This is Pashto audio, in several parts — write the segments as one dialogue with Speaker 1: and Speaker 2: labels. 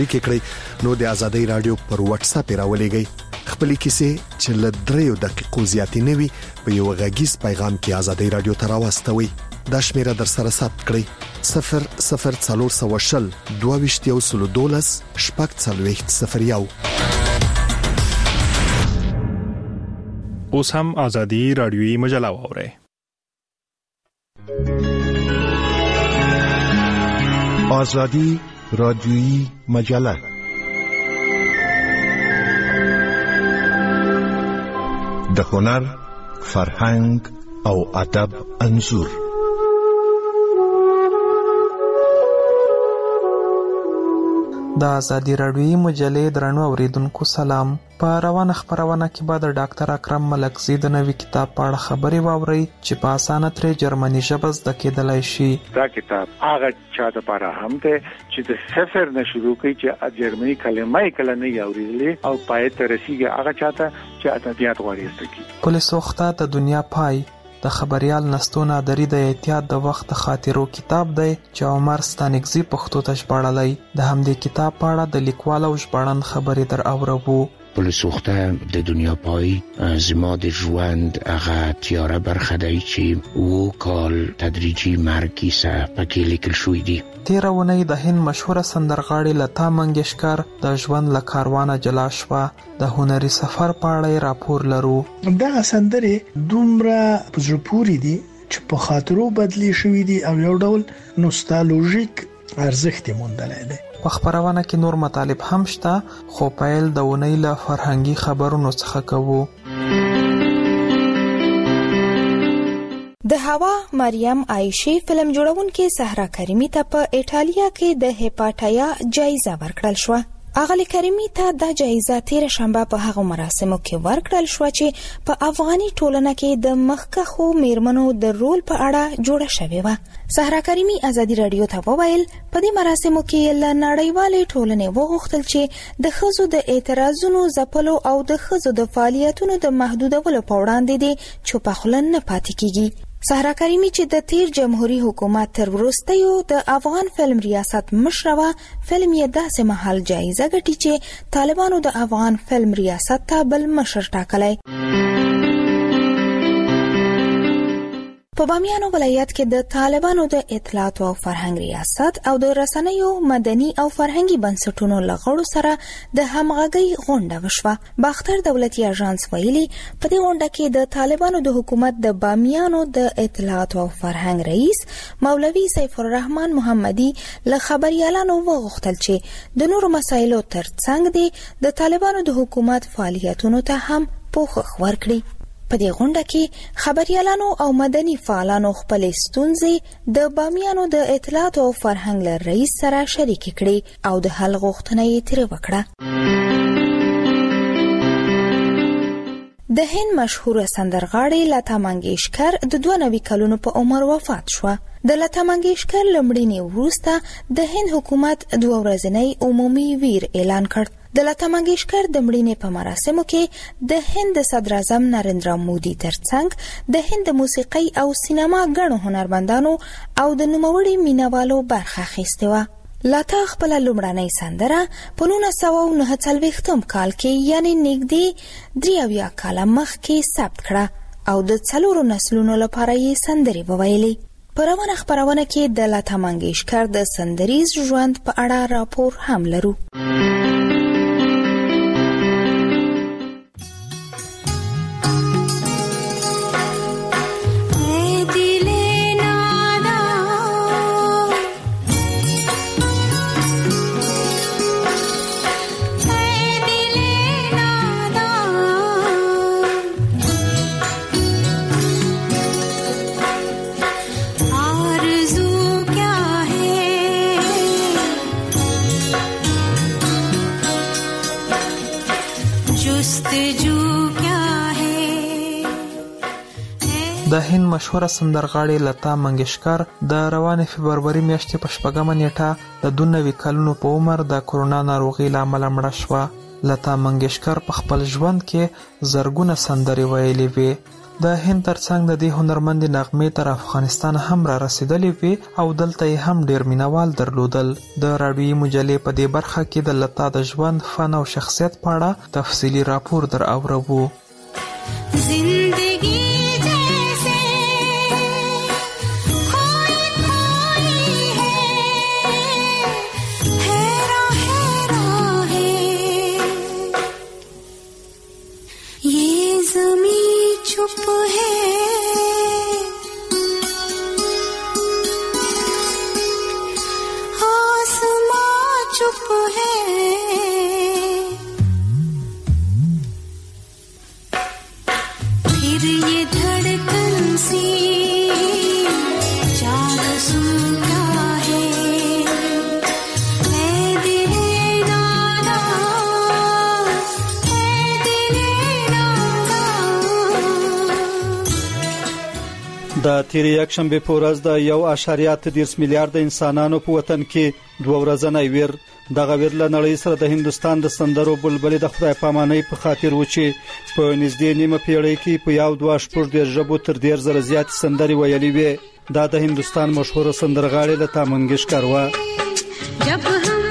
Speaker 1: کړئ نو د ازادۍ رادیو پر واتس اپ راولېږئ خپل کیسې چې له 3 دقیقو زیاتې نه وي په یو غږیز پیغام کې ازادۍ رادیو ته راوستوي. دا شمیره در سره ثبت کړئ 00420 2212 شپږ
Speaker 2: اوس هم ازادي رادیوي مجله واورئ.
Speaker 3: آزادی رادیویی مجله د هنر، فرهنګ او ادب انځور.
Speaker 4: د ازادي رادیویی مجلې درنو اوریدونکو سلام. په روانه خبرونه کې به د ډاکټر اکرم ملکزی د نوي کتاب په اړه خبرې واورئ چې په اسانه ترې جرمني ژبه زده کېدلای شي.
Speaker 5: دا کتاب هغه چا لپاره هم دی چې د صفر نه شروع کوي چې جرمني کلمه کله نه اورېدلې او پای ته رسیږي، هغه چاته چې ادبیات غواړي زده کړي.
Speaker 4: پولیس وخته د دنیا پای د خبريال نستو نادری د احتیاط د وخت خاطرو کتاب دی چې عمر ستانکزی پښتو ته ژباړلی. د همدې کتاب په اړه د لیکوال او ژباړن خبرې در اورو.
Speaker 6: پل سوخته د دنیا پای زما د ژوند هغه تیاره برخه دی چې و کال تدریجي مرګ کیسه پکې لیکل شوې دي.
Speaker 4: تیره اونۍ د هند مشهوره سندرغاړې لتا منګیشکر د ژوند له کاروانه جلا شوه. د هنري سفر په اړه راپور لرو.
Speaker 7: دا سندرې دومره په زړه پورې دي چې په خاطرو بدلی شوې دي او یو ډول نوستالژیک ارزښت یې موندلی دی.
Speaker 4: په خبرونه کې نور مطالب هم شته، خو پیل د اونۍ له فرهنګي خبرونو څخه کوو.
Speaker 8: د هوا مریم عایشی فلم جوړونکې صحرا کریمی ته په ایټالیا کې د هپاټایا جایزه ورکړل شوه. اغلی کریمی ته دا جایزه تیر شنبه په هغه مراسمو کې ورکړل شو چې په افغاني ټولنه کې د مخکښو میرمنو د رول په اړه جوړه شوې وه. صحرا کریمی ازادي رادیو ته وویل په دې مراسمو کې له نړیوالې ټولنې وغوښتل چې د ښځو د اعتراضونو ځپلو او د ښځو د فعالیتونو د محدودولو په وړاندې دې چوپه خوله نه پاتې کیږي. صحرا کریمی چې د تیر جمهوریت حکومت تر وروستیو د افغان فلم ریاست مشره وه، فلم یې داسې مهال جایزه ګټي چې طالبانو د افغان فلم ریاست ته بل مشر ټاکلی. په بامیانو ولایت کې د طالبانو د اطلاعات او فرهنګ ریاست او د رسنیو مدني او فرهنګي بنسټونو له غړو سره د همغږۍ غونډه وشوه. باختر دولتي اژانس ویلي په دې غونډه کې د طالبانو د حکومت د بامیانو د اطلاعات او فرهنګ رئیس مولوي سیف الرحمن محمدي له خبريالانو وغوښتل چې د نورو مسایلو ترڅنګ د طالبانو د حکومت فعالیتونو ته هم پوښښ ورکړي. په دې غونډه کې خبريالانو او مدني فعالانو خپل ستونزې د بامیانو د اطلاعات او فرهنګ له رئیس سره شریک کړي او د حل غوښتنه یې ترې وکړه. د هند مشهوره سندرغاړې لتا منګیشکر د 92 کلونو په عمر وفات شوه. د لتا منګیشکر لمړینې وروسته د هند حکومت 2 ورځنی عمومي ویر اعلان کړ. د لتا منګیشکر د مړینې په مراسمو کې د هند صدر اعظم نریندرا مودي ترڅنګ د هند موسیقي او سینما ګڼو هنرمندانو او د نوموړي مینوالو برخه اخیستې وه. لتا خپل لومړنۍ سندره په 1949 کال کې یعنی نږدې 83 کاله مخکې ثبت کړه او د 4 نسلونو لپاره یې سندرې وویلې. په روانه خبرونه کې د لتا منګیشکر د سندریز ژوند په اړه راپور هم لرو.
Speaker 4: د هند مشهوره سندرغاړې لتا منګیشکر د روانې فبروري میاشتې په 4 نیټه د 92 کلونو په عمر د کورونا ناروغۍ له امله مړه شوه. لتا منګیشکر په خپل ژوند کې زرګونه سندرې ویلې وې. د هند ترڅنګ د دې هنرمند نغمې تر افغانستان هم را رسیدلې وي او دلته هم ډیر مینوال درلودل. د راډیوي مجلې په دې برخه کې د لتا د ژوند، فن او شخصیت په اړه تفصیلی راپور در اورو.
Speaker 9: زندگی
Speaker 10: د تیرې یکشنبه په ورځ د 1.3 میلیارډ انسانانو په وطن کې 2 ورځنی ویر دغه ویر له نړۍ سره د هندستان د سندرو بلبلې د خدای پامانۍ په خاطر و چې په نږدې نیمه پیړۍ کې په 1.2 ژبو تر 10,000 زیات سندري ویلې وي. دا د هندستان مشهور سندرغاړي لتا منګیشکر و. جب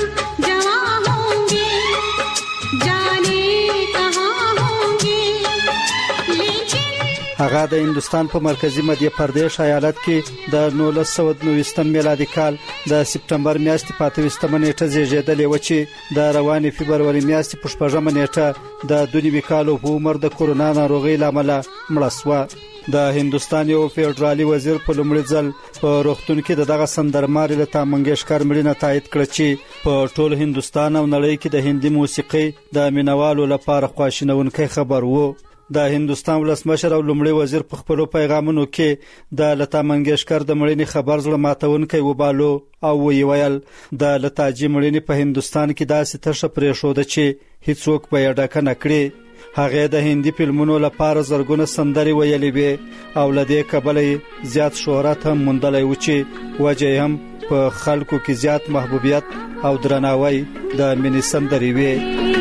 Speaker 10: هغه د هندستان په مرکزی مدهیه پردیش ایالت کې د 1990 میلادي کال د سپټمبر میاشتې په 28 نیټه زیږیدلی و چې د روانې فبروري میاشتې په 14 نیټه د 2 کالو په عمر د کورونا ناروغي لامل مړ شو. د هندستان یو فدرالي وزیر په لومړي ځل په روغتون کې دغه سندرماري لتا منګیشکر مړینه تایید کړ چې په ټول هندستان او نړۍ کې د هندي موسیقي د مینوالو لپاره خواشینونکي خبر وو. د هندستان ولسمشر او لومړي وزیر په خپل پیغامونو کې د لتا منګیشکر د مړینې خبر زړه ماتونکی وبالو او ویل د لتا جی مړینې په هندستان کې داسې تشه پرې شو چې هیڅوک به یې ډاکه نه کړي. هغه د هندي فلمونو لپاره زرګونه سندري ویلې وي او لدې کبلې زیات شهرت هم موندلای و چې وجه هم په خلکو کې زیات محبوبیت او درناوی د مینې سندري وي.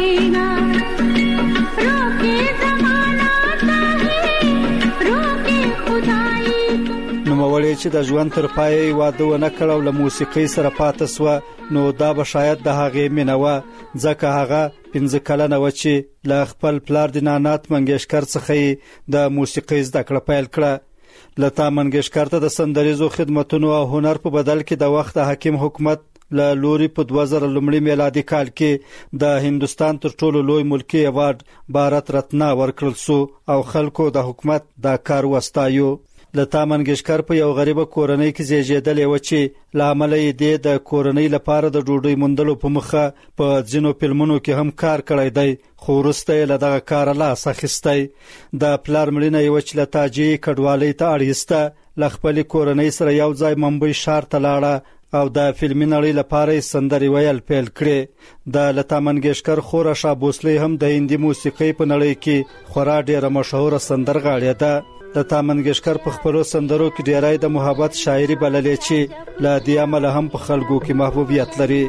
Speaker 10: نوموړی چې د ژوند تر پای واده ونه کړ او له موسیقۍ سره پاتې شو نو دا به شاید د هغې مینه وه ځکه هغه 15 کلنه و چې له خپل پلار د نانات منګیشکر څخه د موسیقۍ زده کړه پیل کړه. لتا منګیشکر ته د سندریزو خدماتونو او هنر په بدل کې د وخت حاکم حکومت له لوري په 2000 لومړي میلادي کال کې د هندستان تر ټولو لوی ملکی ایوارډ بھارت رتنا ورکړل شو او خلکو د حکومت دا کار وستایو. لتا منګیشکر په یو غریبه کورنۍ کې زیږیدلې و چې لامل یې د کورنۍ لپاره د ډوډۍ موندلو په مخه په ځینو فلمونو کې هم کار کړی دی خو وروسته یې له دغه کار لاس اخیستی. د پلار مړینه یې و چې لتا جی کډوالۍ ته اړیسته له خپل کورنۍ سره یو ځای ممبئی ښار ته لاړه او د فلمي نړۍ لپاره سندري ویل پیل کړې. د لتا منګیشکر خور آشا بوسلې هم د هندي موسیقۍ په نړۍ کې خورا ډیره مشهور سندرغاړې ده. لتا منګیشکر په خپل سندرو کې ډیرای د محبت شاعري بللې چې لا دې عمل هم په خلکو کې محبوبیت لري.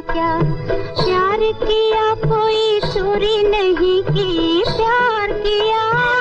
Speaker 10: پیار کیا کوئی سوری نہیں کی پیار کیا.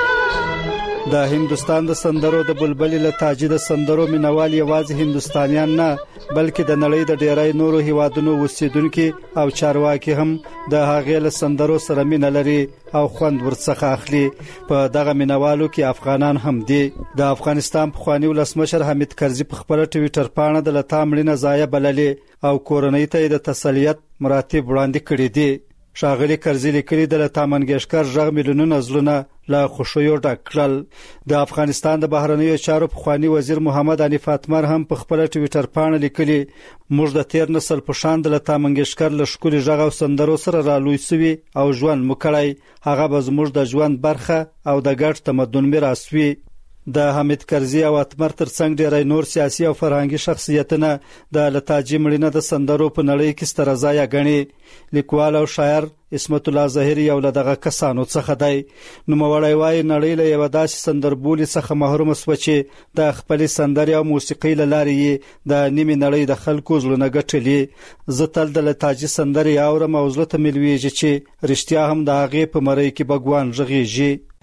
Speaker 10: د هندستان د سندرو د بلبلې لتاجي د سندرو مینوال یوازې هندستانیان نه بلکې د نړۍ د ډیرای نورو هیوادونو اوسیدونکو او چارواکي هم د هغې له سندرو سره مینه لري او خوند ورڅخه اخلي. په دغه مینوالو کې افغانان هم دي. د افغانستان پخوانی ولسمشر حامد کرزي په خپل ټویټر باندې د لتا مړینه ضایع بللې او کورنۍ ته د تسلیت مراتب وړاندې کړي دي. ښاغلي کرزي لیکلي د لتا منګیشکر ژغ میلیونونه زلونه له خوشیو ډک کړل. د افغانستان د بهرنیو چارو پخوانی وزیر محمد حنیف اتمر هم په خپل ټویټر باندې لیکلي موږ د تیر نسل په شان د لتا منګیشکر له ښکلي ژغ او سندرو سره رالوی سوي او ژوند مو کړی. هغه به زموږ د ژوند برخه او د ګډ تمدن میراث وي. د حامد کرزي او اتمر ترڅنګ ډېری نور سیاسي او فرهنګي شخصیتونه د لتا جی مړینه د سندرو په نړۍ کې ستره ځای غني. لیکوال او شاعر اسمت الله ظاهری یو له دغه کسانو څخه دی. نوموړی وايي نړۍ له یو داسې سندربولي څخه محروم شو چې د خپل سندري او موسیقي له لارې د نیمه نړۍ د خلکو زړونه ګټلي. زه تل د لتا جی سندري اورم او زړه ته ملويږي چې رښتیا هم د هغه په مړی کې بګوان ژغيږي.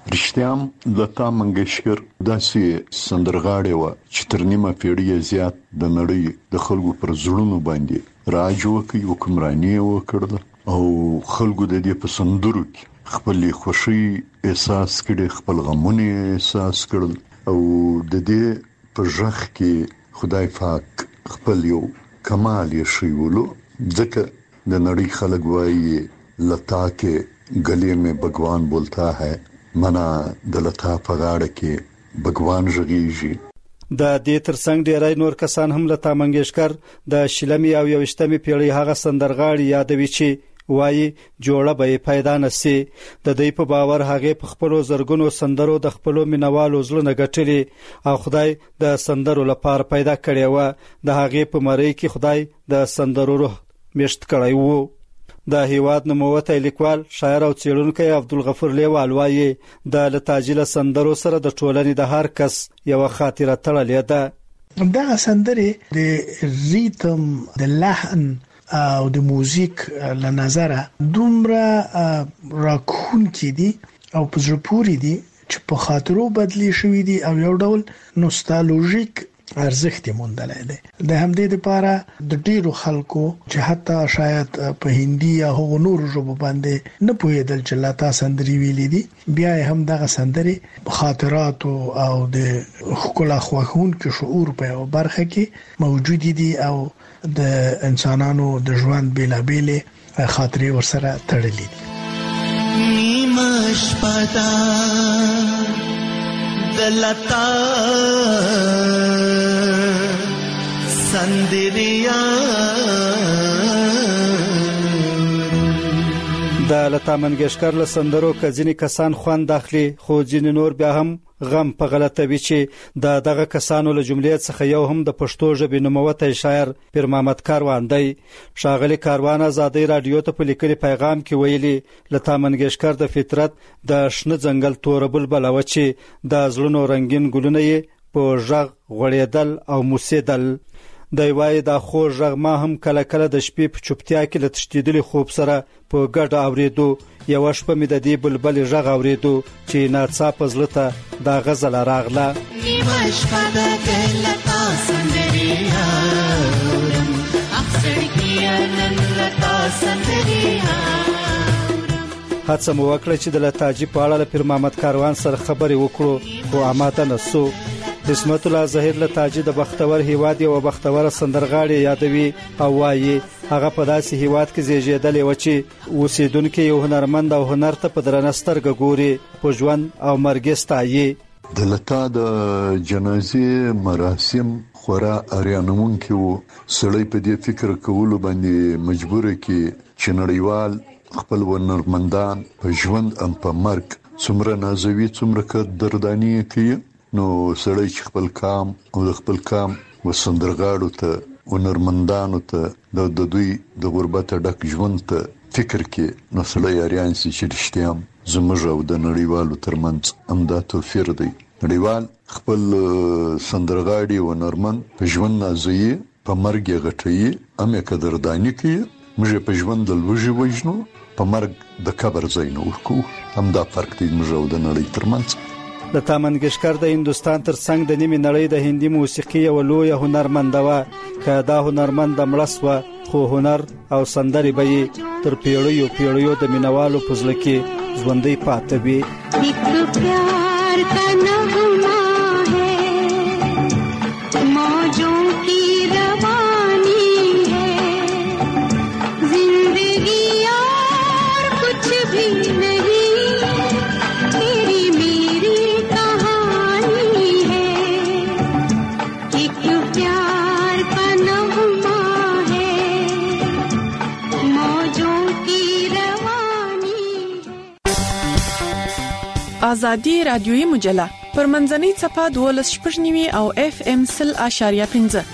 Speaker 9: رښتیام لتا منګیشکر داسې سندرغاړې وه چې تر نیمه پیړۍ زیات د نړۍ د خلکو پر زړونو باندې راج وکړ، حکمراني وکړه او خلکو د دې په سندرو کې خپل خوښي احساس کړي، خپل غمونه احساس کړل او د دې په ژغ کې خدای پاک خپل یو کمال یې شیولو. ځکه د نړۍ خلک وایي لتا کې گلے میں بھگوان بولتا ہے، منا د لتا په غاړه کې بھگوان ژغیږي.
Speaker 10: د دې ترڅنګ ډیری نور کسان هم لتا منګیشکر د شلمي او 21مې پیړۍ هغه سندرغاړي یادوي چې وایي جوړه به پیدا نشي. د دې په باور هغه په خپل زرګونو سندرو د خپل مینوالو زړه غټلي او خدای د سندرو لپاره پیدا کړی و. د هغه په مری کې خدای د سندرو روح مشت کړی وو. د هیواد نوموتی لیکوال، شاعر او څېړونکی عبدالغفور لیوال وایي د لتاجي له سندرو سره د ټولنې د هر کس یو خاطره تړلې ده.
Speaker 7: دا سندرې د ریتم، د لحن او د موزیک له نظره دومره راکون کې دي او په زړه پورې دي چې په خاطرو بدلی شوې دي او یو ډول نوستالژیک ارزښت موندلای دی. د همدې لپاره د ډیرو خلکو چې حتی شاید په هندي یا هغو نورو ژبو باندې نه پوهېدل چې لتا سندري ویلي دي، بیا هم دغه سندري خاطرات او د ښکلا خوښونکو شعور په یو برخه کې موجود دي او د انسانانو د ژوند بیلابېلې خاطرې ورسره تړلې دي.
Speaker 11: نیمه شپه ده د لتا سندریا.
Speaker 10: د لتا منګیشکر له سندرو کځینی کسان خوان داخلي، خو ځینې نور بیا هم غم په غلطوي چې دغه کسانو له جملې څخه یو هم د پښتو ژبې نوموتی شاعر پیر محمد کاروان دی. ښاغلی کاروان ازادۍ راډیو ته په لیکلي پیغام کې ویلي لتا منګیشکر د فطرت د شنه ځنګل توره بلبله وه چې د زړونو رنګین ګلونه یې په ژغ غوړېدل او موسېدل. دی وایي دا خوږ غږ ما هم کله کله د شپې په چوپتیا کې له تښتېدلي خوب سره په ګډه اورېدو. یوه شپه مې د دې بلبلې غږ اورېدو چې ناڅاپه زړه ته دا غزله راغله.
Speaker 11: نیمه شپه ده د لتا سندریا اورم، اخسړکیه نن لتا سندریا.
Speaker 10: هڅه مو وکړه چې د لتاجي په اړه له پیر محمد کاروان سره خبرې وکړو، خو اماده نه سو. عصمت الله ظاهر لتاجي د بختور هیواد یو بختور سندرغاړي یادوي او وایي هغه په داسې هیواد کې زیږیدلی و چې اوسیدونکو یو هنرمند او هنر ته په درنه سترګه ګوري، په ژوند او مرګ ستایي.
Speaker 9: د لتا د جنازې مراسم خورا اریانونکي وو. سړی په دې فکر کولو باندې مجبور کی چې نړیوال خپل هنرمندان په ژوند ام په مرګ څومره نازوي، څومره که دردانی کوي. نو سړی چې خپل کام او د خپل کام وسندرغاړو ته هنرمندانو ته د دوی د غربت ډک ژوند ته فکر کې نو سړی اریان سي چې رښتیا زموږ او د نړیوالو ترمنځ همدا توپیر دی. نړیوال خپل سندرغاړي او هنرمند په ژوند نازوي، په مرګ یې غټوي، هم یې قدرداني کوي. موږ په ژوند د لوږې وژنو، په مرګ د قبر ځای نه ورکوو. همدا فرق دی موږ او د نړۍ ترمنځ.
Speaker 10: لتا منګیشکر د هندستان ترڅنګ د نیمې نړۍ د هندي موسیقي یو لویه هنرمنده وه. که دا هنرمنده مړه سوه، خو هنر او سندرې به یې تر پیړیو پیړیو د مینوالو په زړه کې ژوندۍ پاتې وي.
Speaker 11: پیار کا نغمہ ہے، موجوں کی روانی ہے، زندگی اور کچھ بھی نہیں،
Speaker 12: آزادی رادیویی مجله پر منځنۍ صفحه 12.9 او FM 0.5.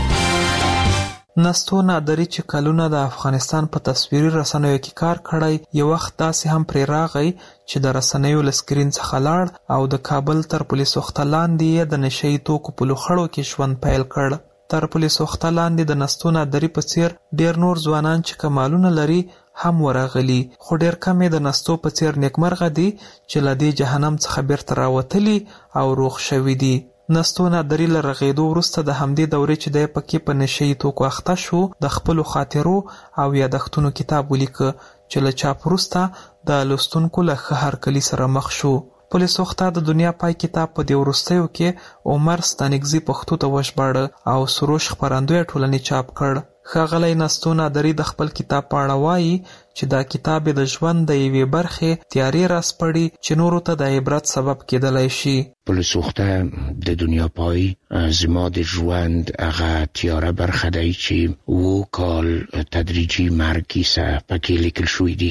Speaker 4: نستو نادری چې کلونه د افغانستان په تصویري رسنیو کې کار کړی، یو وخت داسې هم پرې راغی چې د رسنیو له سکرین څخه لاړ او د کابل تر پولیس وخته لاندې د نشي توکو په لوخړو کې ژوند پیل کړ. تر پولیس وخته لاندې د نستو نادری په څیر ډیر نور ځوانان چې کمالونه لري هم ورغلي، خو ډېر کم د نستو په څیر نیکمرغه دي چې له دې جهنم څخه بیرته راوتلي او روغ شوي دي. نستو نادري له رغېدو وروسته د همدې دورې چې دی پکې په نشه یي توکو اخته شو، د خپلو خاطرو او یادښتونو کتاب ولیکه چې له چاپ وروسته د لوستونکو له ښه هرکلي سره مخ شو. پل سوخته د دنیا پای کتاب په دې وروستیو کې عمر ستانکزي پښتو ته وژباړه او سروش خپرندوی ټولنې چاپ کړ. ښاغلی نستو نادري د خپل کتاب په اړه وایي چې دا کتاب د ژوند د یوې برخې تیارې راسپړي چې نورو ته د عبرت سبب کېدلی شي.
Speaker 6: پل سوخته د دنیا پای زما د ژوند هغه تیاره برخه دی چې 7 کال تدریجي مرګ کیسه پکې لیکل شوی دی.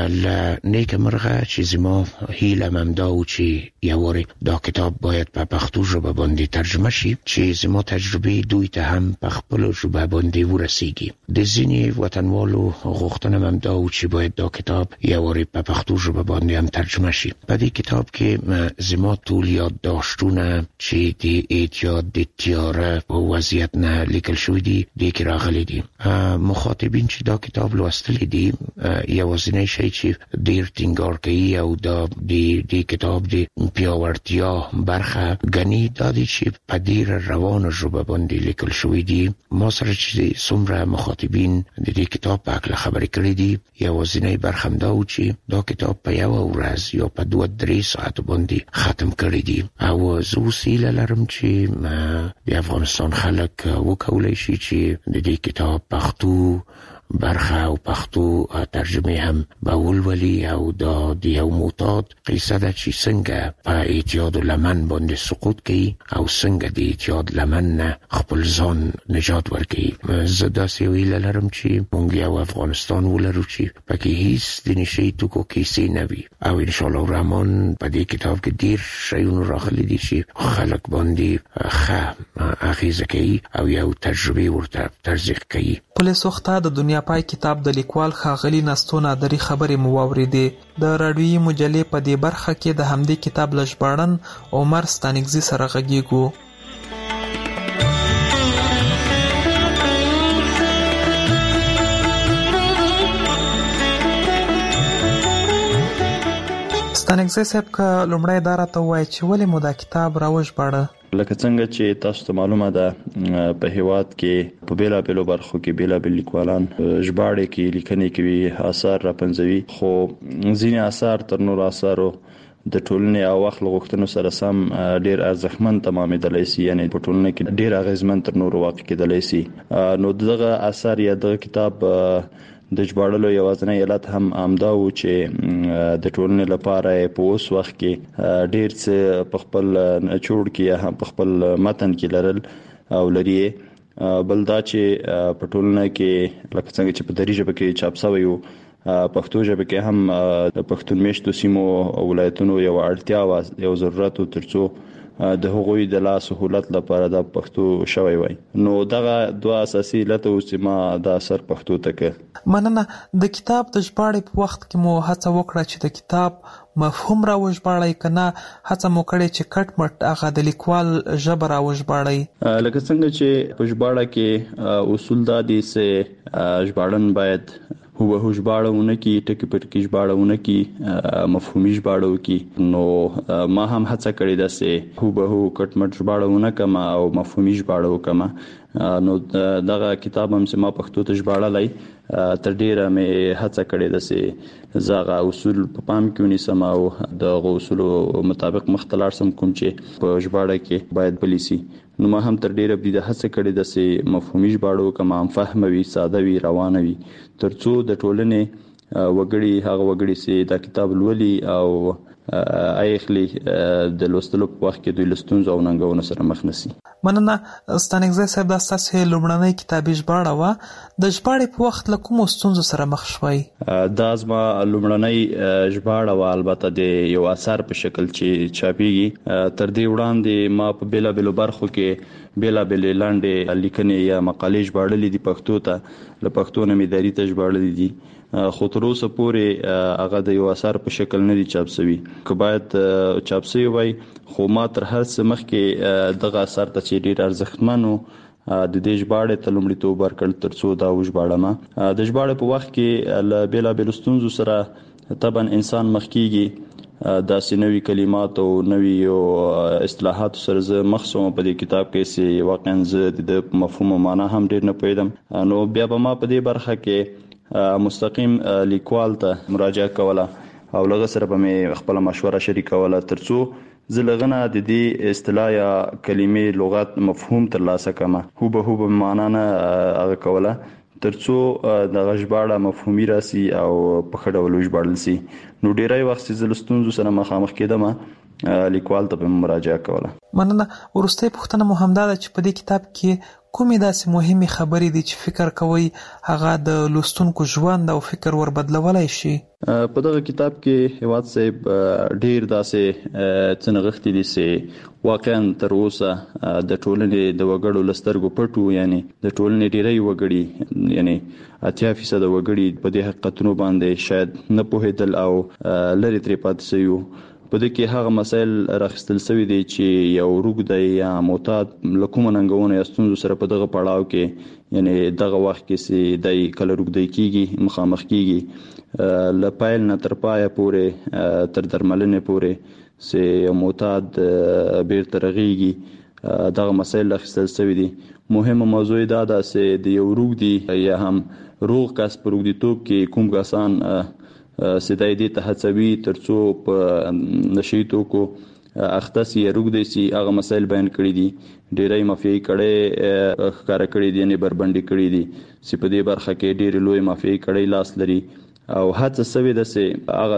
Speaker 6: له نیکه مرغه چې زما هیله ممدا و چې یوارې دا کتاب باید په پښتو ژبه باندې ترجمه شي چې زما تجربې دوی ته هم په خپل ژبه باندې ورسیږي. د ځینې وطنوالو غوښتنه ممدا و چې باید دا کتاب یوارې په پښتو ژبه باندې هم ترجمه شي. په دې کتاب کې زما ټول یادداشتونه چې د اعتیاد د تیاره په وضعیت نه لیکل شوي دي دې کې راغلي دي. مخاطبین چې دا کتاب لوستلی دي یوازینی شي چې ډیر ټینګار کوي او دا د کتاب د پیاوړتیا برخه غني دا دي چې په ډیر روانه ژبه باندې لیکل شوی دي. ما سره چې څومره مخاطبین د دې کتاب په اړه خبرې کړې دي یوازینی برخه هم دا و چې دا کتاب په یو ورځ یا په 2-3 ساعت باندې ختم کړی دي او زه وسیله لرم چې د افغانستان خلک وکولای شي چې د دې کتاب پښتو برخه او پښتو ترجمه هم به ولولي او دا د یو معتاد قصه ده چې څنګه په اعتیاد لمن باندې سقوط کوي او څنګه د اعتیاد لمن نه خپل ځان نجات ورکوي. زه داسې ویله لرم چې موږ یو افغانستان ولرو چې پکې هیڅ د نشه یي توکو کیسې نه وي او انشاءالله الرحمن په دې کتاب کې ډېر شیونه راغلي دي چې خلک باندې ښه اغېزه کوي او یو تجربه ورته ترجیح کوي.
Speaker 4: پل سوخته د دنیا پای کتاب د لیکوال ښاغلي نستو نادري خبرې مو واورېدې. د راډیویي مجلې په دې برخه کې د همدې کتاب له ژباړن عمر ستانکزي سره غږیږو. ستانکزي صاحب که لومړی دا راته ووایي چې ولې مو دا کتاب راوژباړه؟
Speaker 13: لکه څنګه چې تاسو ته معلومه ده په هیواد کې په بیلابیلو برخو کې بیلابیل لیکوالان ژباړې کې لیکنې کوي، آثار راپنځوي، خو ځینې آثار تر نورو آثارو د ټولنې او وخت غوښتنو سره سم ډېر ارزښتمن تمامېدلی شي، یعنی په ټولنه کې ډېر اغېزمن تر نورو واقع کېدلی شي. نو دغه آثار یا دغه کتاب د ژباړلو یوازینی علت هم همدا و چې د ټولنې لپاره په اوس وخت کې ډېر څه په خپل نچوړ کې یا هم په خپل متن کې لرل او لري. بل دا چې په ټولنه کې لکه څنګه چې په دري ژبه کې چاپ شوی و، پښتو ژبه کې هم د پښتون میشتو سیمو او ولایتونو یو اړتیا او یو ضرورت ترڅو د هغوی د لا سہولت لپاره د پښتو شوی وای. نو دغه دوه اساسي علت او چې ما د اثر پښتو تک
Speaker 4: مننه. د کتاب د ژباړې په وخت کې مو هڅه وکړه چې د کتاب مفهوم راوژباړئ کنه هڅه مو کړې چې کټ مټ هغه د لیکوال ژبه راوژباړئ؟
Speaker 13: لکه څنګه چې په ژباړه کې اصول دا دي چې ژباړن باید هو ژباړونه کې ټکی پټکی ژباړونه کې مفهومي ژباړو کې. نو ما هم هڅه کړې ده چې هو کټ مټ ژباړونه کما او مفهومي ژباړو کما. نو دغه کتاب هم چې ما پښتو ته ژباړلای تر ډیره مې هڅه کړې ده چې زغه اصول په پام کې ونیسم او د اصولو مطابق مختلار سم کوم چې په ژباړه کې باید پالیسي. نو ما هم تر ډیره بده هڅه کړې ده چې مفهومي ژباړو کما فهموي، ساده وي، روانه وي، ترڅو د ټولنې وګړي هغه وګړي چې دا کتاب لولي او اخلي د لوستلو په وخت کې د لستونزو او ننګونو سره مخ نشي.
Speaker 4: مننه ستانکزي صاحب، دا ستاسو لومړنۍ کتابي ژباړه وه. د ژباړې په وخت له کومو ستونزو سره مخ شوئ؟ دا زما
Speaker 13: لومړنۍ ژباړه وه، البته د یو اثر په شکل چې چاپیږي. تر دې وړاندې ما په بیلابیلو برخو کې بیلابیلې لنډې لیکنې یا مقالې ژباړلې دي پښتو ته، له پښتو نه مې دري ته ژباړلې دي، خو تر اوسه پورې هغه د یو اثر په شکل نه دي چاپ شوی. که باید چاپ شوی وای خو ما تر هر څه مخکې دغه اثر ته چې ډېر ارزښتمن د دې ژباړې ته لومړیتوب ورکړ ترڅو دا وژباړم. د ژباړې په وخت کې له بیلابېلو ستونزو سره طبعا انسان مخ کیږي، دا سنوي کلمات او نوي اصطلاحات سره زه مخصوص په دې کتاب کې سي واقعا زه د مفهوم او معنا هم ډیر نه پوهیدم. نو بیا به ما په دې برخه کې مستقیم لیکوال ته مراجعه کوله او لږ سره به مې خپل مشوره شریکوله ترڅو زه لغنه د دې اصطلاح یا کلمې لغت مفهوم ترلاسه کړم. هوبه معنا نه هغه کوله ترڅو د ژباړه مفهومي راسي او په خړه ول ژباړل سي. نو ډیرای وخت زه لستونزو سره مخامخ کېدم، لیکوال ته مراجعه کوله.
Speaker 4: مننه. ورسته پوښتنه مو همدا ده چې په دې کتاب کې کومې داسې مهمه خبرې دي چې فکر کوي هغه د لوستونکو ژوند او فکر ور بدلولای شي؟
Speaker 13: په دغه کتاب کې هیواد صاحب ډیر داسې څنګهغختي دي چې واقعا تر اوسه د ټولنې د وګړو لسترګو پټو، یعنی د ټولنې ډیری وګړي یعنی 80% وګړي په دې حقیقتونو باندې شاید نه پوهیدل او لری ترې پاتې شوی. په دې کې هغه مسایل راخستل شوی دي چې یو روګ یا معتاد لکوم ننګونه یستونزو سره په دغه پړاو کې یعنی دغه وخت کې سي دای کله روګ کیږي مخامخ کیږي لپایل نه تر پایه پورې تر درملنې پورې سي معتاد بیر ترغيږي. دغه مسایل راخستل شوی دي. مهمه موضوع دا ده چې د یو روګ دی یا هم روغ کس پر روګ دی توپ کې کوم کسان سدای دي ته هڅوي ترڅو په نشي توکو اختصي روګ دي سي هغه مسایل بیان کړی دي. ډیرای مافیای کړي ښکارا کړی دي نه بربندي کړی دي چې په دې برخه کې ډیر لوی مافیای کړي لاس لري او هڅه سوي ده چې هغه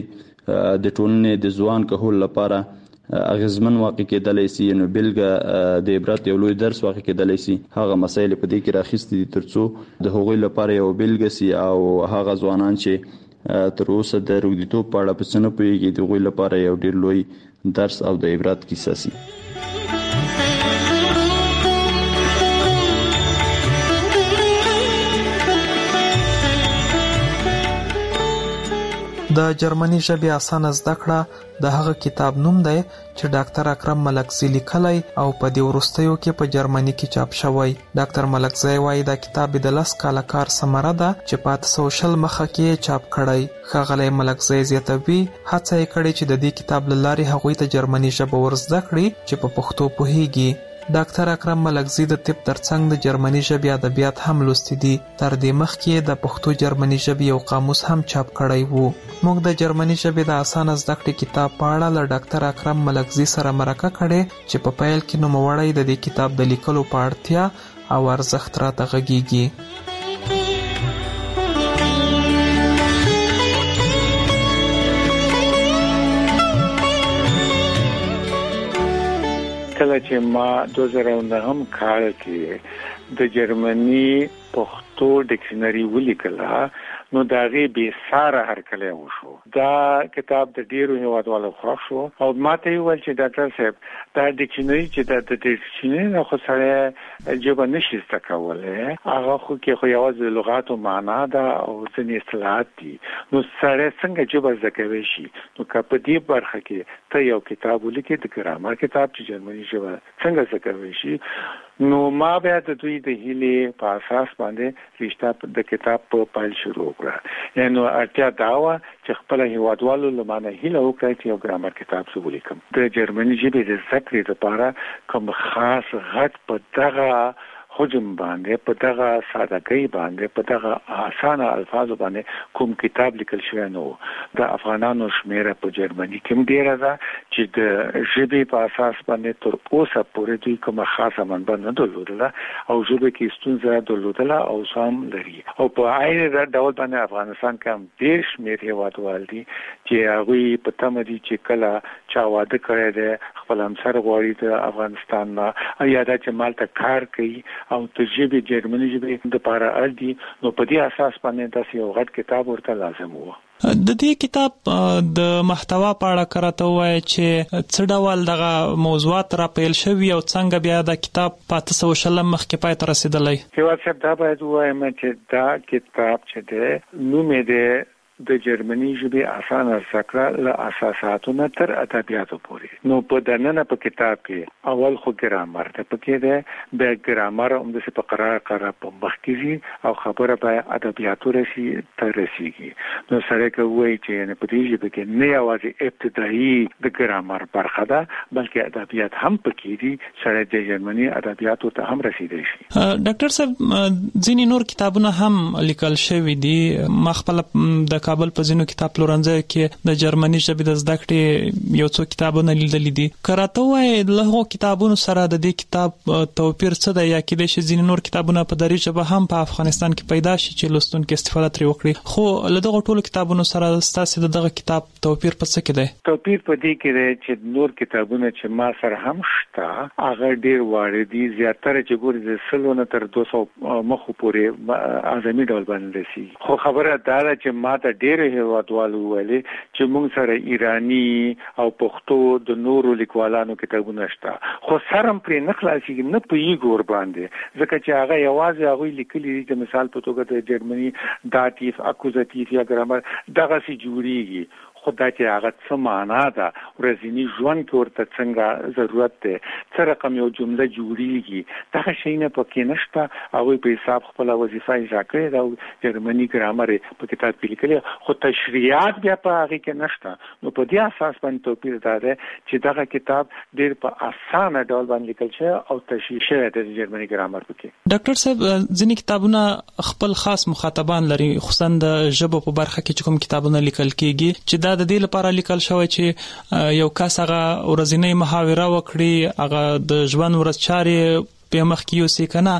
Speaker 13: څه د ټولنې د ځوان کهول لپاره اغیزمن واقع کېدلای سي، نو بلګه د عبرت یو لوی درس واقع کېدلای سي. هغه مسایل په دې کې راخستې دي ترڅو د هغوی لپاره یو بلګه سي او هغه ځوانان چې تر اوسه د روغتیتوب په اړه پسنه پوهیږي د غوي لپاره یو ډیر لوی درس او د عبرت کیسه سي.
Speaker 4: د جرمني ژبې اسانه زده کړه د هغه کتاب نوم دی چې ډاکټر اکرم ملکزی لیکلی او په دې وروستیو کې په جرمني کې چاپ شوی. ډاکټر ملکزی وايي دا کتاب د 10 کال کار ثمره ده چې په 300 مخه کې چاپ کړی. ښاغلی ملکزی زیاتوي هڅه یې کړې چې د دې کتاب له لارې هغوی ته جرمني ژبه ورزده کړي چې په پښتو پوهیږي. ډاکټر اکرم ملکزی د طب ترڅنګ د جرمني ژبې ادبیات هم لوستي دي. تر دې مخکې د پښتو جرمني ژبې یو قاموس هم چاپ کړی وو. موږ د جرمني ژبې د اسانه زده کړې کتاب په اړه له ډاکټر اکرم ملکزی سره مرکه کړې چې په پیل کې نوموړی د دې کتاب د لیکلو په اړتیا او ارزښت راته غږیږي.
Speaker 5: کله چې ما 2009 کال کې د جرمني پښتو ډکشنری ولیکله نو دا غي به ساره هرکله وشو. دا کتاب د ډیرو هیوادوالو خوښ شو او ماته ویل چې ډاکټر صاحب دا ډکشنری چې د ډکشنری نه خو سره جواب نشي تکوله هغه خو کې خو یوازې لغات او معنا دا او ځینې اصطلاحات دي نو سره څنګه جواب زکوي شي. نو کله دې برخه کې ته یو کتاب ولیکې د ګرامر کتاب چې جرمني ژبه څنګه زکوي شي نو ما بیا د دوی د هیلې په اساس باندې رښتا د کتاب په پایل شروع کړه. یعنی اړتیا دا و چې خپل هیوادوالو لمانه هیله وکړي چې یو ګرامر کتاب څه ولیکم. د جرمني ژبې د زده کړې لپاره کوم خاص غټ په دغه حجم باندې په دغه سادهګۍ باندې په دغه اسانه الفاظو باندې کوم کتاب لیکل شوی نو. د افغانانو شمیره په جرمني کې ډیره ده چې د ژبې په اساس باندې تر اوسه پورې دوی کومه خاصه منبع نه درلودله او ژبه کې ستونزه درلودله او سم لري. او په عین ډول باندې افغانستان کې هم ډیر شمیر هیوادوال دي چې هغه په تمه دي چې کله چا واده کړی دی خپل همسر غواړي د افغانستان نه یا د چمال ته کار کوي او د ژبې جرمني ژبې د لپاره اړدي نو په دې اساس باندې تاسو یو غټ کتاب ورته لازم وو.
Speaker 4: د دې کتاب د محتوا په اړه کراته وای چې څه ډول دغه موضوعات را پیل شوی او څنګه بیا د کتاب په 300 مخکې پای ته رسیدلی.
Speaker 5: یو څه دا باید وایم چې دا کتاب چې د نوم یې د جرمني ژبه اسانه ذکر له اساساتونو تر ادبیاتو پورې. نو په دننه په کتاب کې اول خو ګرامر ته پکې ده، د ګرامر هم د په قرار په مخ کې او خبره به ادبیاتو راشي تر رسیږي. نو سره کوي چې نه پدې ژبه کې نه یوازې ابتدایي د ګرامر برخه ده بلکې ادبیات هم پکې دي، سره د جرمني ادبیاتو ته هم رسیدي شي.
Speaker 4: ډاکټر صاحب ځینې نور کتابونه هم لیکل شوی دي. مخبل د کابل په ځینو کتاب پلورنځي کې د جرمني ژبې د زده کړې یو څو کتابونه لیدل دي. کراته وای له کتابونو سره د دې کتاب توپیر څه دی، یا کېدای شي ځینې نور کتابونه په دري ژبه هم په افغانستان کې پیدا شي چې لوستونکو استفاده ترې وکړي، خو له دغه ټولو کتابونو سره ستاسو دغه کتاب توپیر په څه کې دی؟
Speaker 5: توپیر په دې کې دی چې نور کتابونه چې ما سره هم شته هغه ډیر واړه دي، زیاتره چې ګوري د 100 نه تر 200 مخ پورې اعظمي ډول باندې شي. خو خبره دا ده چې ما ته ډېر هیوادوالو ویلي چې موږ سره ایرانی او پښتو د نورو لیکوالانو کتابونه شته، خو سرم پرې نه خلاصيږي، نه پوهیږي ور باندې، ځکه چې هغه یوازې هغه لیکلي دي. مثال په توګه د جرمني داتیف، اکوزاتیف یا ګرامر دغه سي جوړیږي، خدای چې هغه څه معنا ده ورځنی ژوند کې ورته څنګه ضرورت ده، څه رقم یو جمله جوړیږي، دا شي نه پکې نشته. او په حساب خپل وظیفه اجرا کوي دا جرمني ګرامر په کتاب کې لیکلي، خو تشریحات بیا په هغه کې نشته. نو په دې اساس باندې توپیر ده چې دغه کتاب ډېر په اسانه ډول باندې لیکل شوی او تشریح شوی د جرمني ګرامر پکې.
Speaker 4: ډاکټر صاحب ځینې کتابونه خپل خاص مخاطبان لري، خصوصا د ژبه په برخه کې کوم کتابونه لیکل کیږي چې د دې لپاره لیکل شوی چې یو کس هغه ورځنی محاوره وکړي، هغه د ژوند ورځچارې په مخ کې یوسي کنه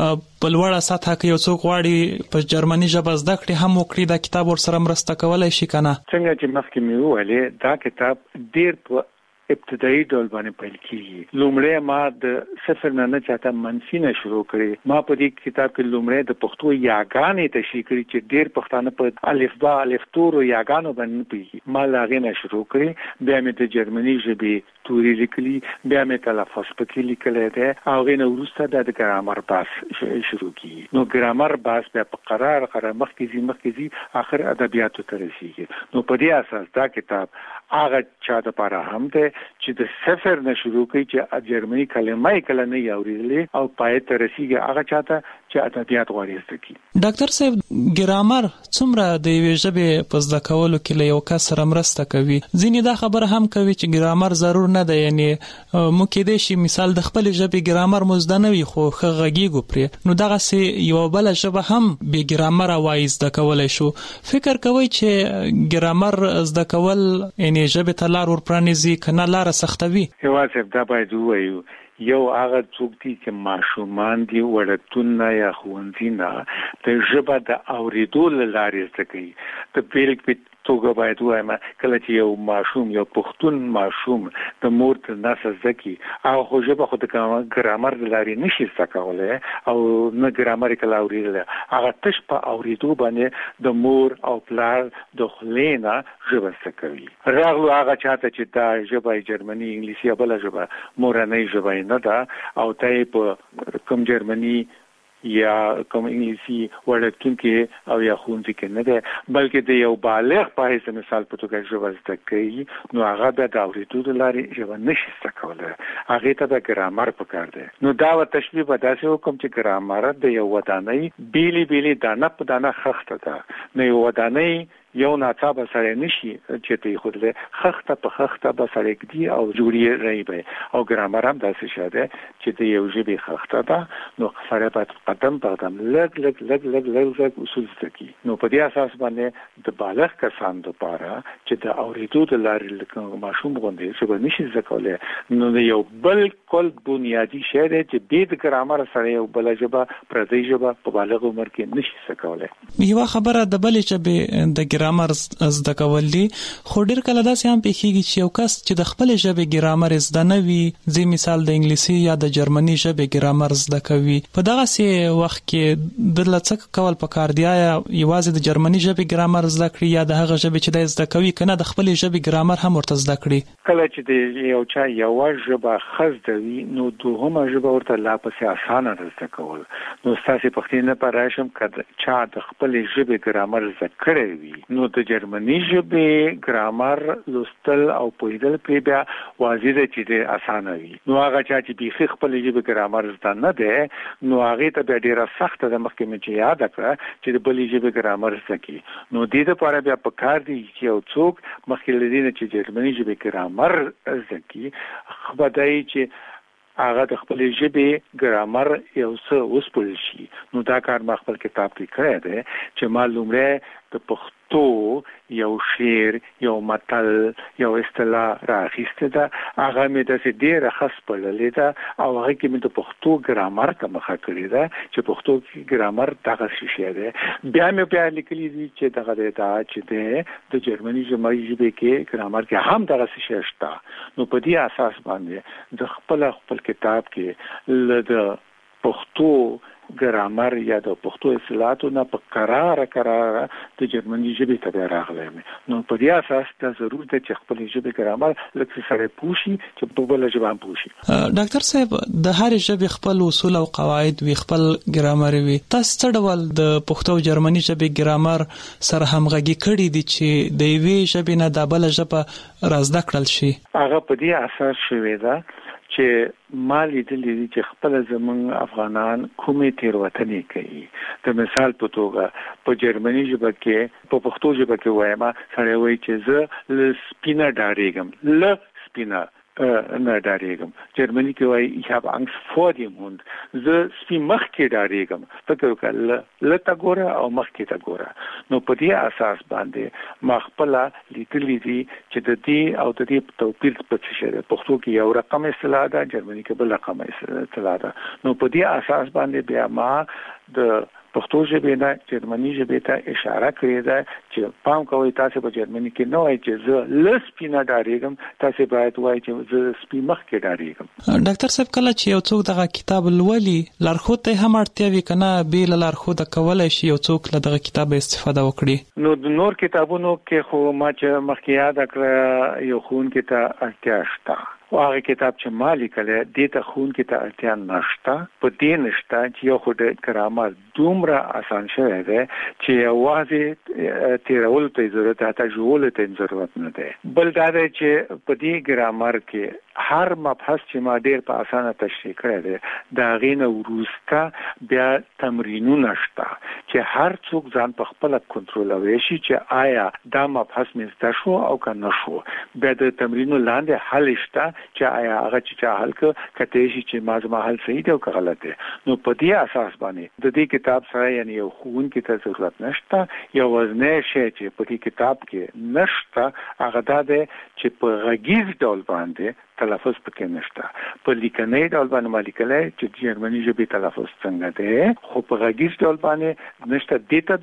Speaker 4: په لوړه سطح کې یو څوک غواړي په جرمني ژبه زده کړي هم وکړي، دا کتاب ورسره مرسته کولای شي کنه.
Speaker 5: څنګه چې مخکې مې وویل دا کتاب ډېر په ابتدایي ډول باندې پیل کیږي. لومړی ما د صفر نه چاته منفي نه شروع کړي. ما په دې کتاب کې لومړی د پښتو یاګانې تشریح کړي چې ډېر پښتانه په الفبا الفتور او یاګانو باندې پیږي. ما لاغې نه شروع کړي، بیا مې د جرمني ژبې توري لیکلي، بیا مې تلفظ پکې لیکلی دی، او غوښنه وروسته د ګرامر باس شروع کیږي. نو ګرامر باس بیا په قرار مخکې زی اخر ادبیاتو ته رسیږي. نو په دې اساس دا کتاب هغه چا د لپاره هم دی چې د صفر نه شروع کوي، چې جرمني کلمه کله نه اورېدلې او پای ته رسیږي، هغه چاته چې ادبیات غواړي زده کړي.
Speaker 4: ډاکټر صاحب ګرامر څومره د یوې ژبې په زده کولو کې له یو کس سره مرسته کوي؟ ځینې دا خبره هم کوي چې ګرامر ضرور نه دی، یعنی مو کېدای شي مثال د خپل ژبې ګرامر مو زده نه وي خو ښه غږیږو پرې، نو دغه سي یو بل ژبه هم به ګرامر وایي زده کولای شو. فکر کوي چې ګرامر زده کول یعنی ژبه ته لار ورپرانیزي کنه لار سختوي؟
Speaker 5: یوازې دا باید ووایو یو هغه څوک دي چې ماشومان دي ولادتونه یا ښوونځي نه د ژبه د اورېدو له لارې زده کوي. د بیلګې په توګه باید وایم کله چې یو ماشوم یو پښتون ماشوم د مور تر ناسه زده کوي هغه خو ژبه خو د ګرامر د لارې نشي زده کولی او نه ګرامر یې کله اورېدلی، هغه تش په اورېدو باندې د مور او پلار د خولې نه ژبه زده کوي. راغلو هغه چاته چې دا ژبه جرمني انګلیسي یا بله ژبه مورنۍ ژبه نه ده او ته یې په کوم جرمني یا کوم انګلیسي وړتونکي او یا ښوونځي کې نه ده بلکې د یو بالغ په حیث مثال په توګه ژبه زده کوي، نو هغه بیا د اورېدو د لارې ژبه نشي زده کولی، هغې ته به ګرامر پکار دی. نو دا تشبیه به داسې وکړم چې ګرامر د یو ودانۍ بیلې دانه په دانه خښته ده. نو یو ودانۍ یو ناڅاپه سره نشي چې ته خودله خښته په خښته به سره کېږي او جوړي رہی به او ګرامر هم داسې شاده چې د یو ژبې خښته ده، نو سره په قدم لږ اصول زده کی. نو په دې اساس باندې د بالغ کسان لپاره چې د اورېدو د لارې لکه ماشوم غوندې ژبه نشي زده کولی، نو یو بالکل بنیادی شی دی چې بې د ګرامر سره یو بله ژبه پردۍ ژبه په بالغ عمر کې نشي زده کولی.
Speaker 4: یوه خبره د بلې ژبې د ګرامر زده کول دي، خو ډېر کله داسې هم پیښیږي چې یو کس چې د خپل ژبې ګرامر زده نه وي، ځي مثال د انګلیسي یا د جرمني ژبې ګرامر زده کوي، په دغسې وخت کې د څه کول پکار دی؟ یا یوازې د جرمني ژبې ګرامر زده کړي یا د هغه ژبې چې د زده کوي کنه د خپل ژبې ګرامر هم ورته زده کړي؟
Speaker 5: کله چې د یو چا یوه ژبه ښه زده وي نو دوهمه ژبه ورته لا پسې اسانه ده زده کول. نو ستاسې پوښتنې لپاره راشم که چا د خپلې ژبې ګرامر زده کړی وي نو د جرمني ژبې ګرامر لوستل او پوهیدل په بیا واضح دي چې اسانه وي. نو هغه چې به خپل ژبې ګرامر زده نه ده نو هغه ته به ډیره سخت ده مخکې مې چې یاد کړه چې د بلې ژبې ګرامر زده کی. نو د دې لپاره بیا په کار دی چې یو څوک مخکې لدی چې جرمني ژبې ګرامر زده کی خبردای چې هغه د خپل ژبې ګرامر یو څه وسپل شي. نو دا کار ما خپل کتاب کې کړی دی چې معلومه د پښتو یو شعر یو متل یو اصطلاح راغسته ده هغه مې د ډېر خاص په لیدا او هغه کې مې د پښتو ګرامر ته مخه کړی ده چې پښتو کې ګرامر دغه شی دی. بیا مې لیکلي دي چې دغه چې د جرمني ژبې کې ګرامر کې هم دغه شی شته. نو په دې اساس باندې د خپل کتاب کې د پښتو ګرامر یا د پښتو اصطلاحاتو نه په قرار د جرمني ژبې ته راغلی. نو په دې اساس دا ضروري ده چې خپل ژبې ګرامر لکه سره پوښي چې په بل ژبه هم پوښي.
Speaker 4: ډاکټر صاحب د هر ژبې خپل اصول او قواعد وي خپل ګرامر وي. تاسو څه ډول د پښتو او جرمني ژبې ګرامر سره همغږي کړی دي چې د یوې ژبې نه د بل ژبه رازده کړل شي؟
Speaker 5: هغه په دې اساس شوی ده چې مالی دلی چې خپل زمون افغانان کومې تیروتنې کوي. د مثال په توګه په جرمني ژبه کې په پښتو ژبه کې وایم سره وایي چې زه لسپینه ډاریږم لسپینه نه ډاریږم. جرمني کې وایي ich habe Angst vor dem Hund. زه سپی مخ کې ډاریږم. فکر وکړه لته ګوره او مخ کې تا ګوره. نو په دې اساس باندې ما خپل لیکلي دي چې د دې او د دې توپیر په څه شي. پښتو کې یو رقم اصطلاح ده جرمني کې بل رقم اصطلاح ده. نو په دې اساس باندې بیا ما د پښتو ژبې نه جرمني ژبې ته اشاره کړې ده چې پام کوئ تاسو په جرمني کې نه وایي چې زه لسپینه ډاریږم تاسو باید وایي چې زه سپی مخ کې ډاریږم.
Speaker 4: ډاکټر صاحب کله چې یو څوک دغه کتاب لولي لارښود ته هم اړتیا وي کنه بیل لارښود کولای شي یو څوک له دغه کتاب استفاده وکړي؟
Speaker 5: نو د نور کتابونو کې خو ما چې مخکې یاد کړ یو خون کې ته اړتیا شته او هغه کتاب چې ما لیکل دي ته خون کې ته اړتیا نشته. په دې نشته چې یو خو د ګرامر دومره آسان شوی دی چې واځي تیرول ته ضرورت ته جوړول ته ضرورت نه دی. بل دا دی چې په دې ګرامر کې هر مبحث چې ما ډېر په اسانه تشریح کړی دی دا غینه وروسته بیا تمرینونه شته چې هر څوک ځان په خپل کنټرولوي شي چې آیا دا مبحث مې زده شو او کنه شو. بیا د تمرینو لاندې حل شته چې آیا هغه چې حل کته شي چې ما زما حل صحیح دی او که غلط دی. نو په دې اساس باندې د دې کتاب سره یعنی یو خون کې ته ضرورت نشته. یو وزنه شي چې په دې کتاب کې نشته هغه دا دی چې په غږیز ډول باندې تلفظ پکې نشته. په لیکنې ډول باندې مالیکلای چې جرمني ژبې تلفظ څنګه دی خو په غږیز ډول باندې نشته. دته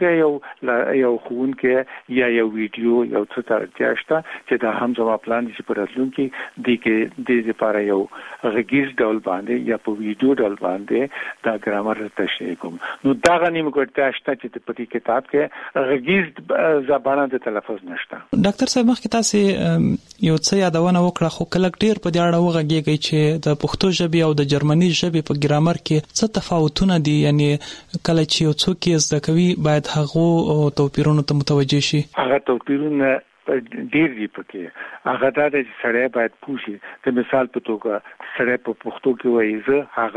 Speaker 5: دی یو خون کې یا یو ویډیو یو څه ترتیا شته چې دا هم زما پلان دي چې په راتلونکي د دې لپاره یو غږیز ډول باندې یا په ویډیو ډول باندې دا ګرامر تشریح کوم. نو دا غنیم کوټه شته چې په دې کتاب کې غږیز زبانه د تلفظ نشته.
Speaker 4: ډاکټر صاحب مخکې تاسو یو څه یادونه وکړه خو کله ډیر په دې اړه وغږیږي چې د پښتو ژبې او د جرمني ژبې په ګرامر کې څه تفاوتونه دي. یعنی کله چې یو څوک یې زده کوي باید هغه توپیرونو ته متوجه شي.
Speaker 5: هغه توپیرونه ډیر دي پکې. هغه دا چې سړی باید پوښي. د مثال په توګه سړی په پښتو کې وایي زه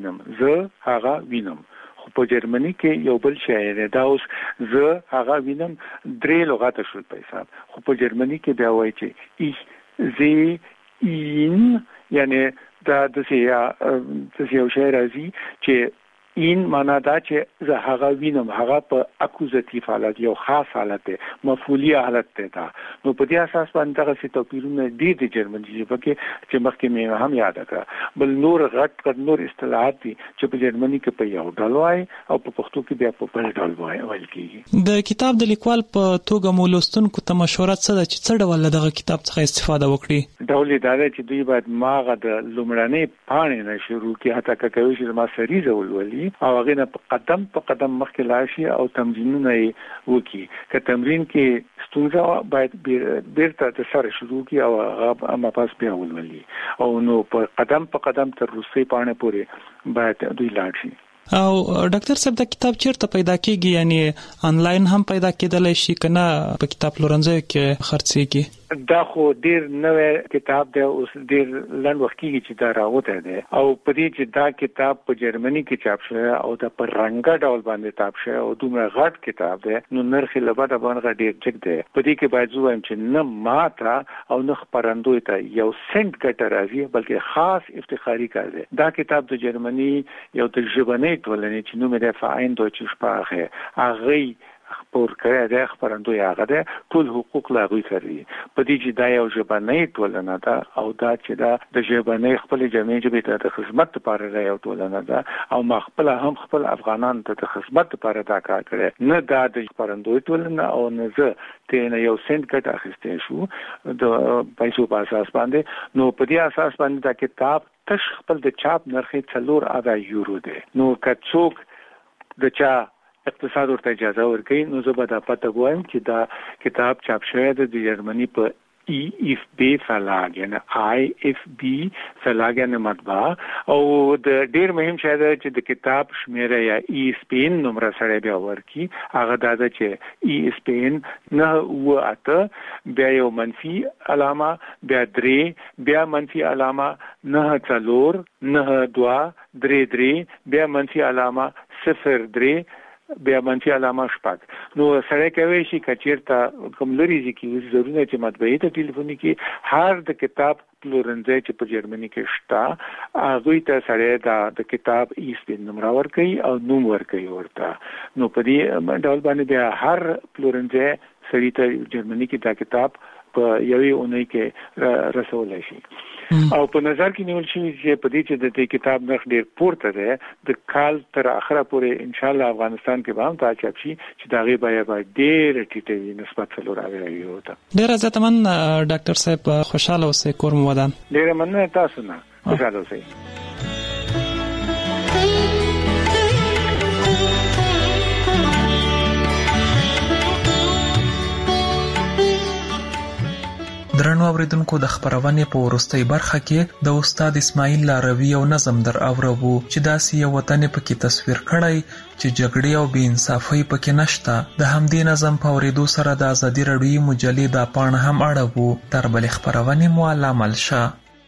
Speaker 5: هغه وینم خو په جرمني کې یو بل شی دی دا اوس زه هغه وینم درې لغات شول په حساب خو په جرمني کې بیا وایي چې ich sehe ihn یعنی دا د یو شی راځي چې این معنا دا چې زه هغه وینم هغه په اکوزاتیو حالت یو خاص حالت دی مفعولی حالت دی. دا نو په دې اساس باندې دغه څه توپیرونه دي د جرمني ژبه کې چې مخکې مې هم یاد کړه. بل نور غټ نور اصطلاحات دي چې په جرمني کې په یو ډول وایي او په پښتو کې بیا په بل ډول وایي کېږي.
Speaker 4: د کتاب د لیکوال په توګه مو لوستونکو ته مشوره څه ده چې څه ډول دغه کتاب څخه استفاده وکړي؟
Speaker 5: ډول دا دی چې دوی باید ماغه د لومړنۍ پاڼې نه شروع کړي حتی که کوي چې ما سریزه ولولي او هغه نه په قدم مخکې لاړ شي او تمرینونه وکړي. که تمرین کې ستونزه باید بیرته د سره شروع کړي او هغه مبحث بیا ولولي او نو په قدم تر روسي پاڼې پورې باید دوی لاړ شي.
Speaker 4: او ډاکټر صاحب دا کتاب چیرته پیدا کیږي؟ یعنی آنلاین هم پیدا کېدلی شي کنه په کتاب پلورنځیو کې خرڅېږي؟
Speaker 5: دا خو ډیر نوې کتاب دی، اوس ډیر لنډ وخت کېږي چې دا راوته دی او په دې چې دا کتاب په جرمني کې چاپ شوی او دا په رنګه ډول باندې چاپ شوی او دومره غټ کتاب دی نو نرخ یې لبا د باندې ډیر جګ دی. په دې کې باید زویم چې نه ماته او نه خبرندوی ته یو سنت ګټه راځي بلکې خاص افتخاري کار دی. دا کتاب د جرمني یو د ژبنۍ ټولنې چې نوم یې فاین دویچه شپاخه هغه خبر کړی دی، خبرندوی هغه دی، ټول حقوق لاغوي کوي. په دې چې دا یو ژبنۍ ټولنه ده او دا چې دا د ژبنۍ خپل جمعي ژبې ته د خدمت لپاره یو ټولنه ده او ما خپل افغانان ته د خدمت لپاره دا کار کړی، نه دا د خبرندوی ټولنه او نه زه ته یو سنت کټ اخیستې شو د پیسو په اساس باندې. نو په دې اساس باندې دا کتاب تش خپل د چاپ نرخ 4 یورو دی. نو کڅوک د چا اقتصاد ورته اجازه ورکړي نو زه به دا پته وایم چې دا کتاب چاپ شوی د جرمني په EFB فلاګ یعنی IFB فلاګ یعنی مطبعه او د ډیر مهم شی دی چې د کتاب شمیره یا ESPN نمبر سره بیا ورکی هغه دا چې ESPN نه و اته بیا یو منفي علامه بیا درې بیا منفي علامه نه څلور نه دوا درې درې بیا منفي علامه 03 بیا منفي علامه شپږ. نو سره کوي شي کچیرته کوم لري چې ضروري چې مطبعې ته ټلیفوني کې هر د کتاب پلورنځي چې په جرمني کې شته هغه ته سره د کتاب ایسپین نمبر ورکړي او نوم ورکړي ورته. نو په دې ډول باندې بیا هر پلورنځي سړي ته جرمني کې دا کتاب په یوې اونۍ کې رسول شي. او په نظر کې نیول شي چې په دې چې د دې کتاب نرخ ډیر پورته دی د کال تر اخره پورې ان شاء الله افغانستان کې به هم تا چاپ شي چې دا غي به ډیر ټیټه نسبت څلور راوي وته.
Speaker 4: ډیر عزت من ډاکټر صاحب خوشاله اوسئ، کور مو ودان.
Speaker 5: ډیر مننه تاسو نه، خوشاله اوسئ.
Speaker 4: درنو اوریدونکو د خبرونې په وروستۍ برخه کې د استاد اسماعیل لاروی یو نظم در اورو چې داسې یو وطن پکې تصویر کړی چې جګړې او بې انصافۍ پکې نشته. د همدې نظم په اوریدو سره د ازادي راډیوي مجلې دا پاڼه هم اړوو. تر بلې خبرونې مو علامل شه.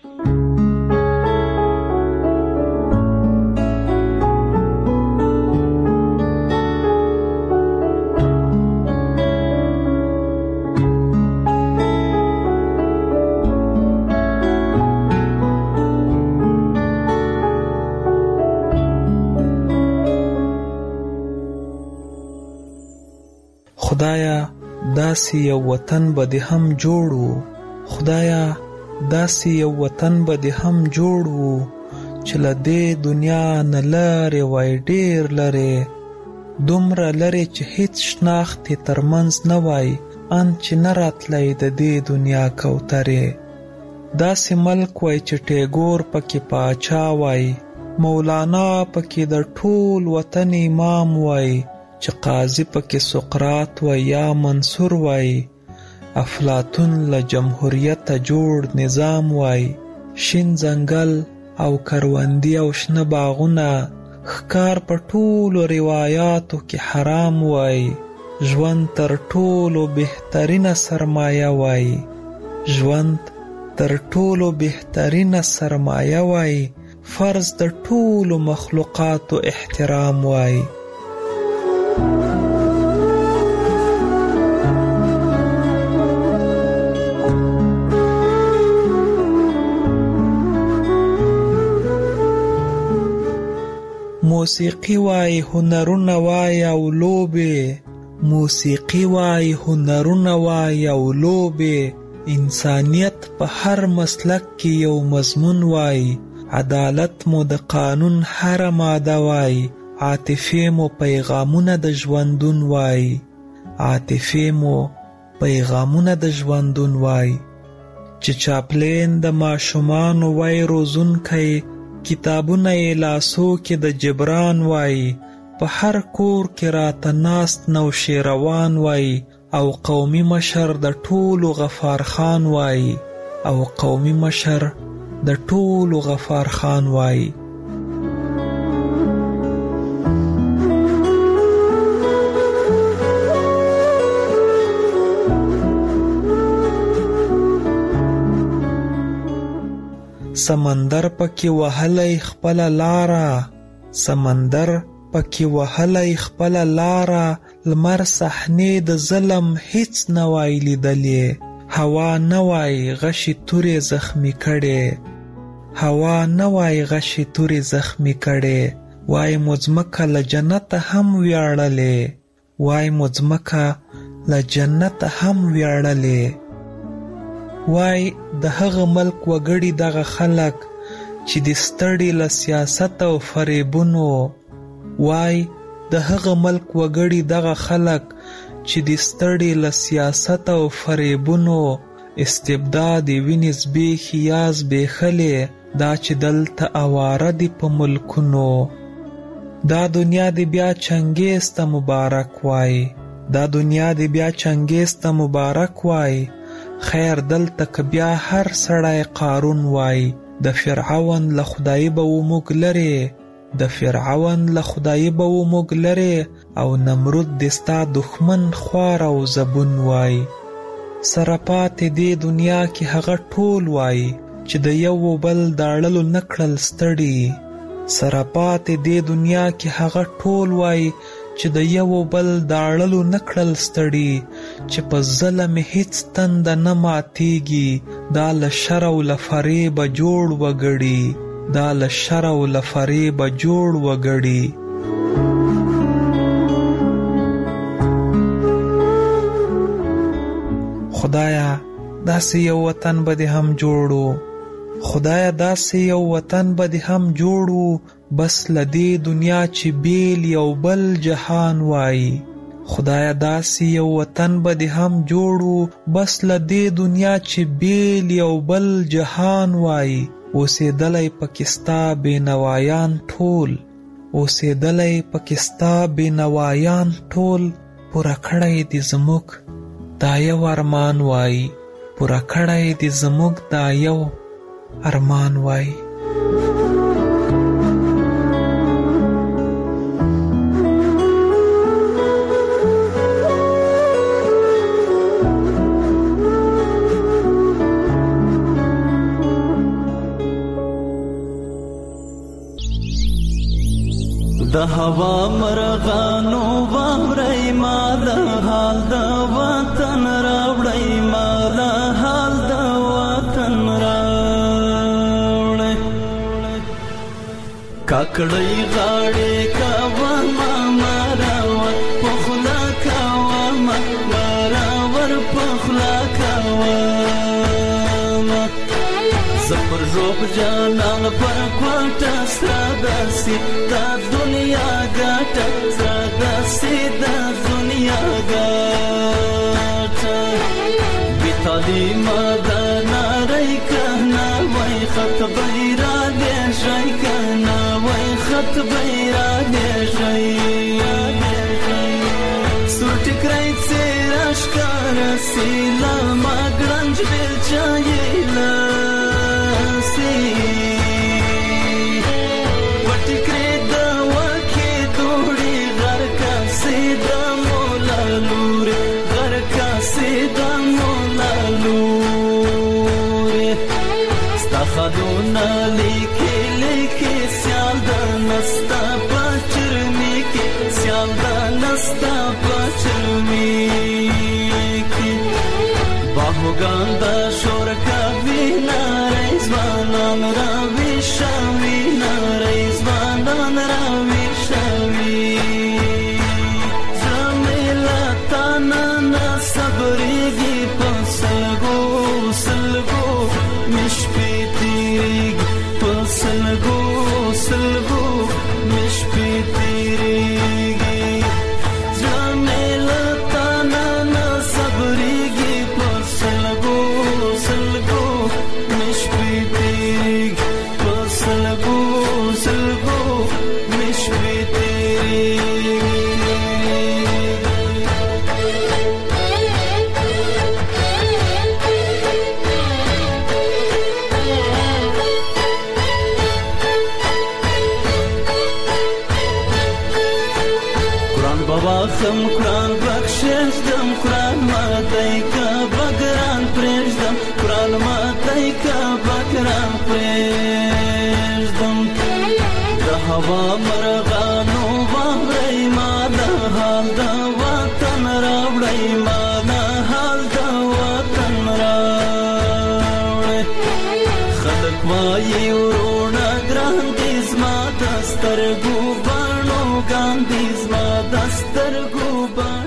Speaker 4: خدایا داسې یو وطن به دې هم جوړو، خدایا داسې یو وطن به دې هم جوړو چې له دې دنیا نه لرې وای ډیر لرې، دومره لرې چې هیڅ شناخت یې ترمنځ نه وای ان چې نه راتلی د دې دنیا کوترې. داسې ملک وای چې ټیګور پکې پاچا وای، مولانا پکې د ټول وطن امام وای، چې قاضي پکې سقراط و یا منصور وای، افلاطون له جمهوریت جوړ نظام وای. شین ځنګل او کروندې او شنه باغونه ښکار په ټولو روایاتو کې حرام وای. ژوند تر ټولو بهترینه سرمایه وای، ژوند تر ټولو بهترینه سرمایه وای. فرض د ټولو مخلوقاتو احترام وای. موسیقي وای هنرونه وای او لوبې، موسیقي وای هنرونه وای او لوبې. انسانیت په هر مسلک کې یو مضمون وای، عدالت مو د قانون هر ماده وای. عاطفې مو پیغامونه د ژوندون وای، عاطفې مو پیغامونه د ژوندون وای. چې چاپلین د ماشومان وای روزونکی، کتابونه یې لاسو کې د جبران وای. په هر کور کې راته ناست نوشیروان وای، او قومي مشر د ټولو غفار خان وای، او قومي مشر د ټولو غفار خان وای. سمندر پکې وهلی خپل لاره، سمندر پکې وهلی خپل لاره، لمر صحنې د ظلم هیڅ نه وای لیدلې، هوا نه وای غشي تورې زخمی کړي، هوا نه وای غشي تورې زخمی کړي، وای مځمکه له جنت هم ویاړلې، وای مځمکه له جنت هم ویاړلې، وای د هغه ملک وګړي دغه خلک چې د ستړي له سیاست او فریبونو، وای د هغه ملک وګړي دغه خلک چې د ستړي له سیاست او فریبونو، استبداد وینې زبېښي یا زبېښلې، دا چې دلته اواره دي په ملکونو، دا دنیا دی بیا چنګیز ته مبارک وای، دا دنیا دی بیا چنګیز ته مبارک وای، خیر دلته که بیا هر سړی قارون وای، د فرعون له خدای به و موږ لرې، د فرعون له خدای به و موږ لرې، او نمرود د ستا دښمن خوار او زبون وای، سره پاتې دې دنیا کې هغه ټول وای چې د یو بل داړلو نه کړل ستړي، سره پاتې دې دنیا کې هغه ټول وای چې د یو بل داړلو نه کړل ستړي، چې په ظلم هیڅ تنده نه ماتیږي، دا له شر او له فریبه جوړ وګړي، دا له شر او له فریبه جوړ وګړي. خدایا داسې یو وطن به دې هم جوړو، خدایا داسې یو وطن به دې هم جوړو، بس لدې دنیا چې بیل یو بل جهان وای، خدایا داسې یو وطن به دې هم جوړو، بس لدې دنیا چې بیل یو بل جهان وای، اوسېدلی پکې ستا بېنوایان ټول، اوسېدلی پکې ستا بېنوایان ټول، پوره کړی دې زموږ دا یو ارمان وای، پوره کړی دې زموږ دا یو ارمان وای.
Speaker 14: د هوا مرغانو واورئ ما د حال د وطن راوړئ، ما د حال د وطن راوړئ، کاکړۍ غاړې کوه ما مراور پخلا کوه ما مراور پخلا کوه، زپر روب جانان پر کوټه ساداسي دا دنیا ګټه، ساداسي دا دنیا ګټه، بې تعلیمه دا نارۍ کنه وای خط بیرا لېږئ کنه وای خط بیرا لېږئ، سور ټکری څېره ښکاره سي له ما ګړنج بېلچه یې خدونا لیکي لیکي سیال دا نستا پچرمی کی، سیال دا نستا پچرمی کی، باهوگان دا شور کوي نارې ځوانان راوي شوي، نارې ځوانان راوي شوي، زمیلا تانا نه صبرېږي په سلګو سلګو مشپې سلګو سلګو مشپې تیریږي، زمیلا تانا نه صبرېږي په سلګو سلګو مشپې تیریږي، په سلګو سلګو مشپې پرېږدم د هوا مرغانو واورئ ما د حال د وطن راوړئ ما د حال د وطن راوړئ خلک وایي ورونه ګران دي زما د سترګو باڼو ګان دي زما د سترګو باڼو